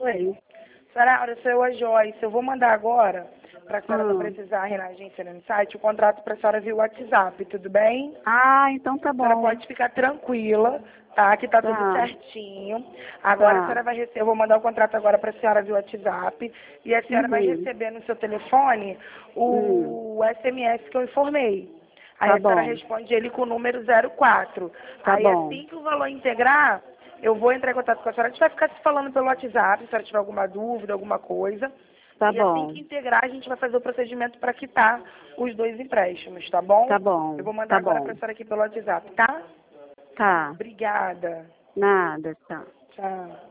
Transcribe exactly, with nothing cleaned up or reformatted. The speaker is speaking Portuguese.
Oi. Senhora Aura, sou eu a Joyce. Eu vou mandar agora, para a senhora não Hum. precisar ir na agência no site, o contrato para a senhora via WhatsApp, tudo bem? Ah, então tá A senhora bom. pode ficar tranquila, tá? Que tá tudo Tá. certinho. Agora a Tá. senhora vai receber, eu vou mandar o contrato agora para a senhora via WhatsApp e a senhora vai Uhum. receber no seu telefone Hum. o S M S que eu informei. Aí Tá a senhora bom. responde ele com o número zero quatro. Tá Aí bom. assim que o valor integrar, eu vou entrar em contato com a senhora. A gente vai ficar se falando pelo WhatsApp, se a senhora tiver alguma dúvida, alguma coisa. Tá E assim bom. que integrar, a gente vai fazer o procedimento para quitar os dois empréstimos, tá bom? Tá bom. Eu vou mandar Tá agora para bom. a senhora aqui pelo WhatsApp, tá? Tá. Obrigada. Nada, tá. Tchau.